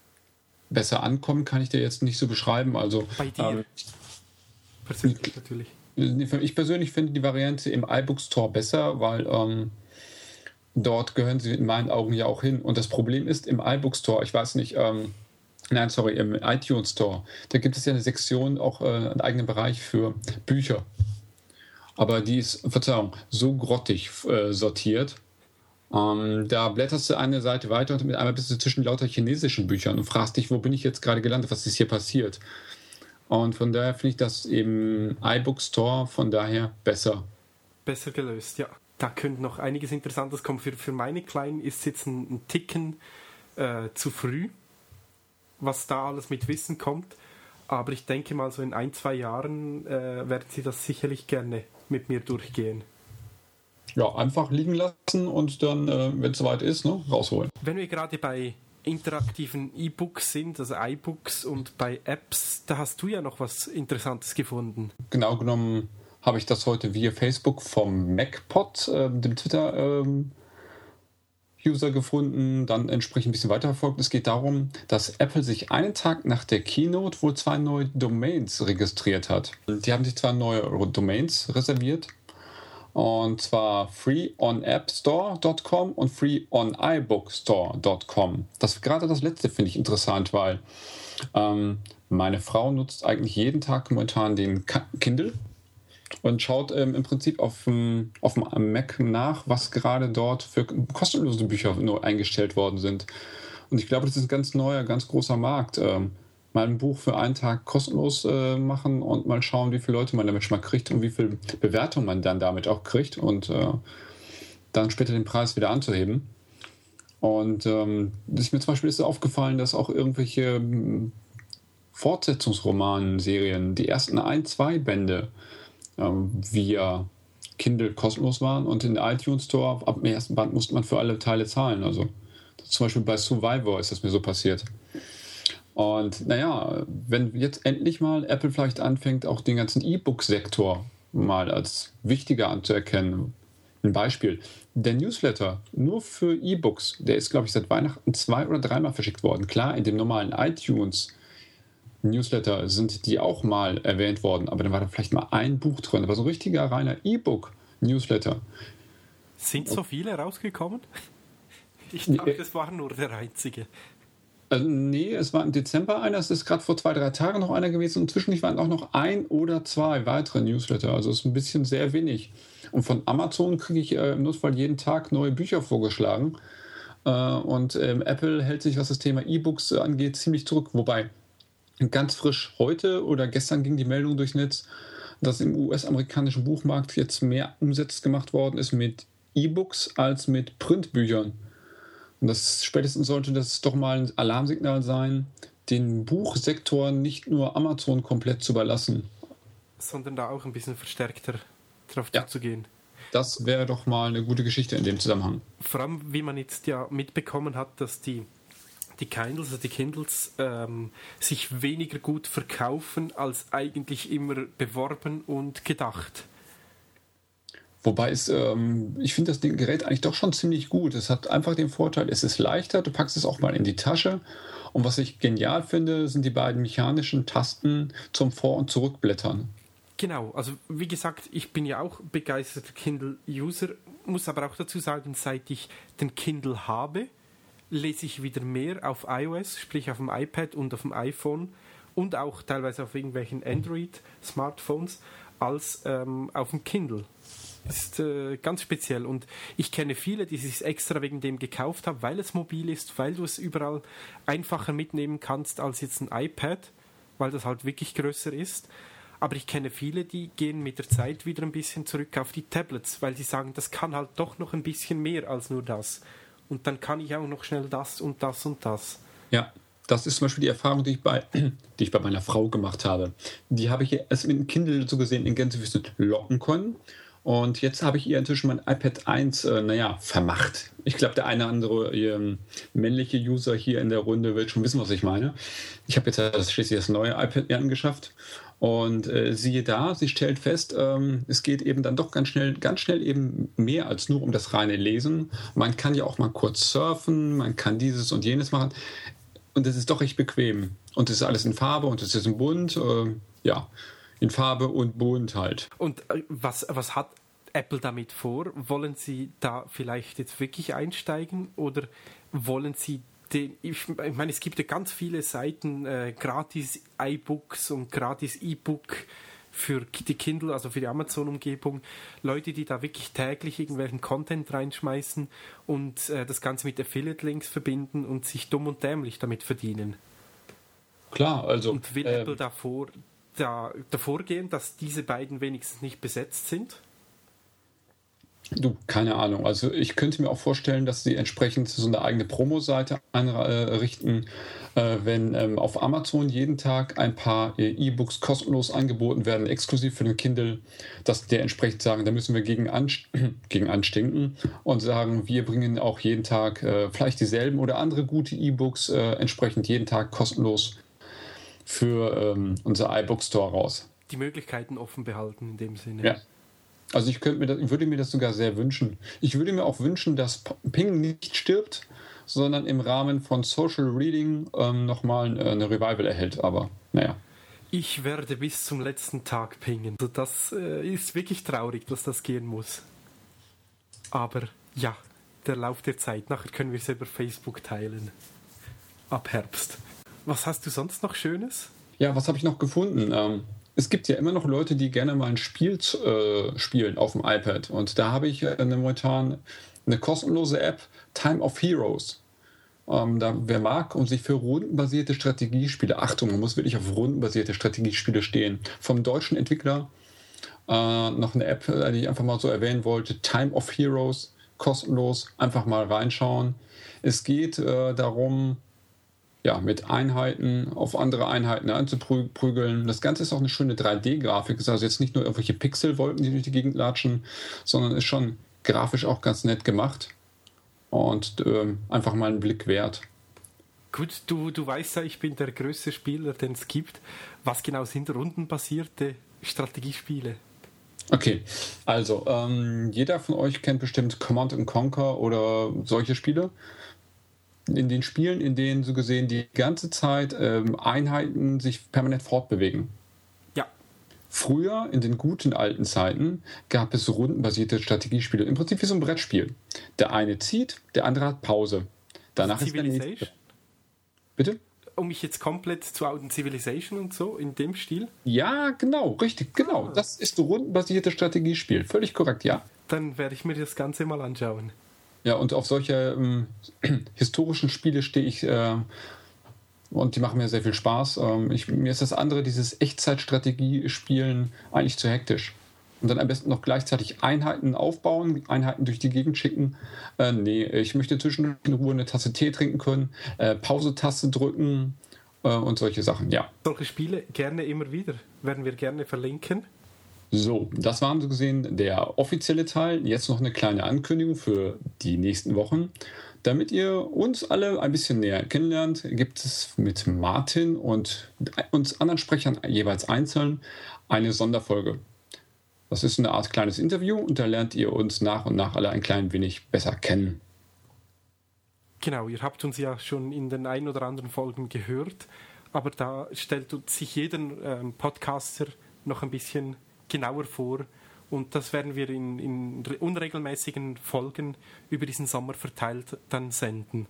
B: Besser ankommen kann ich dir jetzt nicht so beschreiben. Also,
A: bei dir? Ähm, persönlich natürlich.
B: Ich persönlich finde die Variante im iBook Store besser, weil ähm, dort gehören sie in meinen Augen ja auch hin. Und das Problem ist, im iBook Store, ich weiß nicht, ähm, nein, sorry, im iTunes Store, da gibt es ja eine Sektion, auch äh, einen eigenen Bereich für Bücher. Aber die ist, Verzeihung, so grottig äh, sortiert. Ähm, da blätterst du eine Seite weiter und mit einmal bist du zwischen lauter chinesischen Büchern und fragst dich, wo bin ich jetzt gerade gelandet, was ist hier passiert? Und von daher finde ich das im iBook Store von daher besser.
A: Besser gelöst, ja. Da könnte noch einiges Interessantes kommen. Für, für meine Kleinen ist es jetzt ein, ein Ticken äh, zu früh, was da alles mit Wissen kommt. Aber ich denke mal, so in ein, zwei Jahren äh, werden sie das sicherlich gerne mit mir durchgehen.
B: Ja, einfach liegen lassen und dann, äh, wenn es soweit ist, ne, rausholen.
A: Wenn wir gerade bei interaktiven E-Books sind, also iBooks und bei Apps, da hast du ja noch was Interessantes gefunden.
B: Genau genommen habe ich das heute via Facebook vom MacPod, äh, dem Twitter-User ähm, gefunden, dann entsprechend ein bisschen weiterverfolgt. Es geht darum, dass Apple sich einen Tag nach der Keynote wohl zwei neue Domains registriert hat. Die haben sich zwei neue Domains reserviert. Und zwar free on app store dot com und free on iBook store dot com. Das, gerade das letzte finde ich interessant, weil ähm, meine Frau nutzt eigentlich jeden Tag momentan den Kindle und schaut ähm, im Prinzip auf dem, auf dem Mac nach, was gerade dort für kostenlose Bücher nur eingestellt worden sind. Und ich glaube, das ist ein ganz neuer, ganz großer Markt. Ähm, mal ein Buch für einen Tag kostenlos äh, machen und mal schauen, wie viele Leute man damit schon mal kriegt und wie viel Bewertung man dann damit auch kriegt und äh, dann später den Preis wieder anzuheben. Und ähm, das ist mir zum Beispiel ist aufgefallen, dass auch irgendwelche ähm, Fortsetzungsroman-Serien, die ersten ein, zwei Bände ähm, via Kindle kostenlos waren und in der iTunes Store ab dem ersten Band musste man für alle Teile zahlen. Also zum Beispiel bei Survivor ist das mir so passiert. Und naja, wenn jetzt endlich mal Apple vielleicht anfängt, auch den ganzen E-Book-Sektor mal als wichtiger anzuerkennen. Ein Beispiel, der Newsletter nur für E-Books, der ist, glaube ich, seit Weihnachten zwei- oder dreimal verschickt worden. Klar, in dem normalen iTunes-Newsletter sind die auch mal erwähnt worden, aber dann war da vielleicht mal ein Buch drin. Aber so ein richtiger, reiner E-Book-Newsletter.
A: Sind so viele rausgekommen? Ich dachte, es war nur der einzige.
B: Also nee, es war im Dezember einer, es ist gerade vor zwei, drei Tagen noch einer gewesen und zwischendurch waren auch noch ein oder zwei weitere Newsletter, also es ist ein bisschen sehr wenig. Und von Amazon kriege ich äh, im Notfall jeden Tag neue Bücher vorgeschlagen äh, und ähm, Apple hält sich, was das Thema E-Books äh, angeht, ziemlich zurück, wobei ganz frisch heute oder gestern ging die Meldung durchs Netz, dass im U S-amerikanischen Buchmarkt jetzt mehr Umsatz gemacht worden ist mit E-Books als mit Printbüchern. Und das spätestens sollte das doch mal ein Alarmsignal sein, den Buchsektor nicht nur Amazon komplett zu überlassen.
A: Sondern da auch ein bisschen verstärkter drauf
B: Ja.
A: zuzugehen.
B: Das wäre doch mal eine gute Geschichte in dem Zusammenhang.
A: Vor allem, wie man jetzt ja mitbekommen hat, dass die, die Kindles, also die Kindles, ähm, sich weniger gut verkaufen als eigentlich immer beworben und gedacht.
B: Wobei es, ähm, ich finde das Ding- Gerät eigentlich doch schon ziemlich gut. Es hat einfach den Vorteil, es ist leichter, du packst es auch mal in die Tasche. Und was ich genial finde, sind die beiden mechanischen Tasten zum Vor- und Zurückblättern.
A: Genau, also wie gesagt, ich bin ja auch begeisterter Kindle-User, muss aber auch dazu sagen, seit ich den Kindle habe, lese ich wieder mehr auf iOS, sprich auf dem iPad und auf dem iPhone und auch teilweise auf irgendwelchen Android-Smartphones, als ähm, auf dem Kindle. Das ist äh, ganz speziell und ich kenne viele, die sich extra wegen dem gekauft haben, weil es mobil ist, weil du es überall einfacher mitnehmen kannst als jetzt ein iPad, weil das halt wirklich größer ist. Aber ich kenne viele, die gehen mit der Zeit wieder ein bisschen zurück auf die Tablets, weil sie sagen, das kann halt doch noch ein bisschen mehr als nur das. Und dann kann ich auch noch schnell das und das und das.
B: Ja, das ist zum Beispiel die Erfahrung, die ich bei, die ich bei meiner Frau gemacht habe. Die habe ich erst mit dem Kindle so gesehen in Gänsefüßchen locken können. Und jetzt habe ich ihr inzwischen mein iPad eins, äh, naja, vermacht. Ich glaube, der eine oder andere ähm, männliche User hier in der Runde wird schon wissen, was ich meine. Ich habe jetzt das, schließlich das neue iPad mir angeschafft. Und äh, siehe da, sie stellt fest, ähm, es geht eben dann doch ganz schnell, ganz schnell eben mehr als nur um das reine Lesen. Man kann ja auch mal kurz surfen, man kann dieses und jenes machen. Und es ist doch recht bequem. Und es ist alles in Farbe und es ist in bunt. Äh, ja, in Farbe und bunt halt.
A: Und äh, was, was hat Apple damit vor? Wollen Sie da vielleicht jetzt wirklich einsteigen oder wollen Sie den, ich meine, es gibt ja ganz viele Seiten, äh, gratis iBooks und gratis E-Book für die Kindle, also für die Amazon-Umgebung, Leute, die da wirklich täglich irgendwelchen Content reinschmeißen und äh, das Ganze mit Affiliate-Links verbinden und sich dumm und dämlich damit verdienen.
B: Klar, also...
A: Und will
B: äh,
A: Apple davor, da, davor gehen, dass diese beiden wenigstens nicht besetzt sind?
B: Du, keine Ahnung. Also ich könnte mir auch vorstellen, dass sie entsprechend so eine eigene Promo-Seite einrichten, äh, wenn ähm, auf Amazon jeden Tag ein paar äh, E-Books kostenlos angeboten werden, exklusiv für den Kindle, dass der entsprechend sagen, da müssen wir gegen, anst gegen anstinken und sagen, wir bringen auch jeden Tag äh, vielleicht dieselben oder andere gute E-Books äh, entsprechend jeden Tag kostenlos für ähm, unser iBook Store raus.
A: Die Möglichkeiten offen behalten in dem Sinne.
B: Ja. Also ich, könnte mir das, ich würde mir das sogar sehr wünschen. Ich würde mir auch wünschen, dass Ping nicht stirbt, sondern im Rahmen von Social Reading ähm, nochmal eine Revival erhält. Aber naja.
A: Ich werde bis zum letzten Tag pingen. Also das äh, ist wirklich traurig, dass das gehen muss. Aber ja, der Lauf der Zeit. Nachher können wir es über Facebook teilen. Ab Herbst. Was hast du sonst noch Schönes?
B: Ja, was habe ich noch gefunden? Ähm, es gibt ja immer noch Leute, die gerne mal ein Spiel äh, spielen auf dem iPad. Und da habe ich äh, momentan eine kostenlose App, Time of Heroes. Ähm, da, wer mag und sich für rundenbasierte Strategiespiele, Achtung, man muss wirklich auf rundenbasierte Strategiespiele stehen, vom deutschen Entwickler äh, noch eine App, die ich einfach mal so erwähnen wollte, Time of Heroes, kostenlos, einfach mal reinschauen. Es geht äh, darum, ja, mit Einheiten auf andere Einheiten anzuprügeln. Das Ganze ist auch eine schöne drei D-Grafik. Es ist also jetzt nicht nur irgendwelche Pixelwolken, die durch die Gegend latschen, sondern ist schon grafisch auch ganz nett gemacht und ähm, einfach mal einen Blick wert.
A: Gut, du, du weißt ja, ich bin der größte Spieler, den es gibt. Was genau sind rundenbasierte Strategiespiele?
B: Okay, also ähm, jeder von euch kennt bestimmt Command and Conquer oder solche Spiele. In den Spielen, in denen so gesehen die ganze Zeit ähm, Einheiten sich permanent fortbewegen.
A: Ja.
B: Früher, in den guten alten Zeiten, gab es rundenbasierte Strategiespiele. Im Prinzip wie so ein Brettspiel. Der eine zieht, der andere hat Pause. Danach ist der nächste. Bitte?
A: Um mich jetzt komplett zu outen, Civilization und so, in dem Stil?
B: Ja, genau, richtig, genau. Ah. Das ist ein rundenbasierte Strategiespiel. Völlig korrekt, ja.
A: Dann werde ich mir das Ganze mal anschauen.
B: Ja, und auf solche ähm, historischen Spiele stehe ich äh, und die machen mir sehr viel Spaß. Ähm, ich, mir ist das andere, dieses Echtzeitstrategie-Spielen, eigentlich zu hektisch. Und dann am besten noch gleichzeitig Einheiten aufbauen, Einheiten durch die Gegend schicken. Äh, nee, ich möchte zwischendurch in Ruhe eine Tasse Tee trinken können, äh, Pause-Taste drücken äh, und solche Sachen, ja.
A: Solche Spiele gerne immer wieder, werden wir gerne verlinken.
B: So, das war so gesehen der offizielle Teil. Jetzt noch eine kleine Ankündigung für die nächsten Wochen. Damit ihr uns alle ein bisschen näher kennenlernt, gibt es mit Martin und uns anderen Sprechern jeweils einzeln eine Sonderfolge. Das ist eine Art kleines Interview und da lernt ihr uns nach und nach alle ein klein wenig besser kennen.
A: Genau, ihr habt uns ja schon in den ein oder anderen Folgen gehört, aber da stellt sich jeder ähm, Podcaster noch ein bisschen genauer vor und das werden wir in, in unregelmäßigen Folgen über diesen Sommer verteilt dann senden.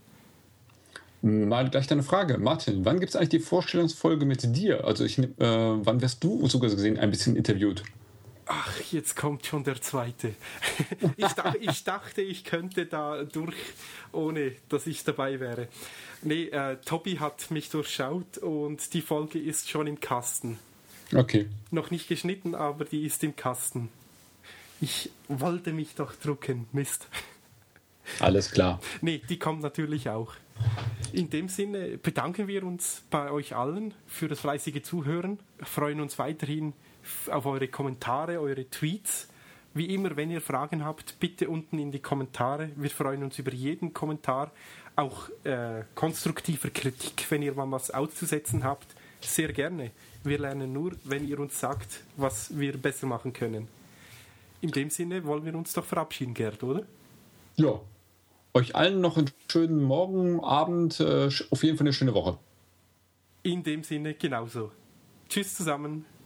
B: Mal gleich eine Frage. Martin, wann gibt es eigentlich die Vorstellungsfolge mit dir? Also ich, äh, wann wirst du sogar gesehen ein bisschen interviewt?
A: Ach, jetzt kommt schon der zweite. Ich, dach, ich dachte, ich könnte da durch, ohne dass ich dabei wäre. Nee, äh, Tobi hat mich durchschaut und die Folge ist schon im Kasten.
B: Okay.
A: Noch nicht geschnitten, aber die ist im Kasten. Ich wollte mich doch drucken, Mist.
B: Alles klar.
A: Nee, die kommt natürlich auch. In dem Sinne bedanken wir uns bei euch allen für das fleißige Zuhören. Wir freuen uns weiterhin auf eure Kommentare, eure Tweets. Wie immer, wenn ihr Fragen habt, bitte unten in die Kommentare. Wir freuen uns über jeden Kommentar. Auch äh, konstruktiver Kritik, wenn ihr mal was auszusetzen habt. Sehr gerne. Wir lernen nur, wenn ihr uns sagt, was wir besser machen können. In dem Sinne wollen wir uns doch verabschieden, Gerd, oder?
B: Ja. Euch allen noch einen schönen Morgen, Abend, äh, auf jeden Fall eine schöne Woche.
A: In dem Sinne genauso. Tschüss zusammen.